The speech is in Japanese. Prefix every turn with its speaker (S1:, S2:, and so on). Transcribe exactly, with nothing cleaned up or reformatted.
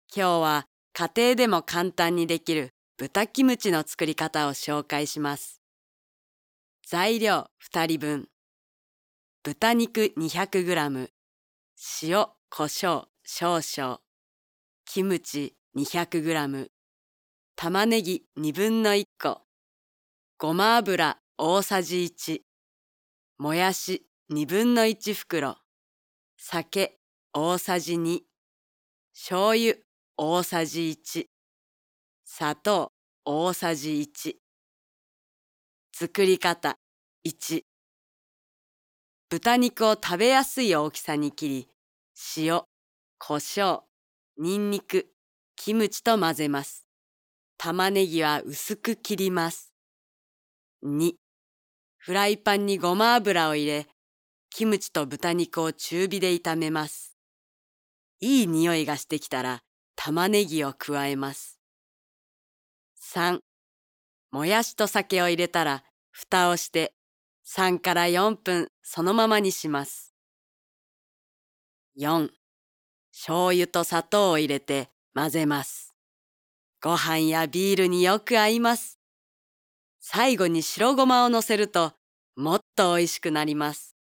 S1: 今日は家庭でも簡単にできる豚キムチの作り方を紹介します。材料ふたりぶん、豚肉 にひゃくグラム、塩、胡椒少々、キムチ にひゃくグラム、玉ねぎにぶんのいっこ、ごま油大さじいち、もやしにぶんのいち袋、酒大さじに、醤油大さじいち、砂糖大さじいち。作り方いち、豚肉を食べやすい大きさに切り、塩、胡椒、にんにく、キムチと混ぜます。玉ねぎは薄く切ります。に、フライパンにごま油を入れ、キムチと豚肉を中火で炒めます。いい匂いがしてきたら玉ねぎを加えます。さん、もやしと酒を入れたら蓋をしてさんからよんぷんそのままにします。よん、醤油と砂糖を入れて混ぜます。ご飯やビールによく合います。最後に白ごまをのせるともっとおいしくなります。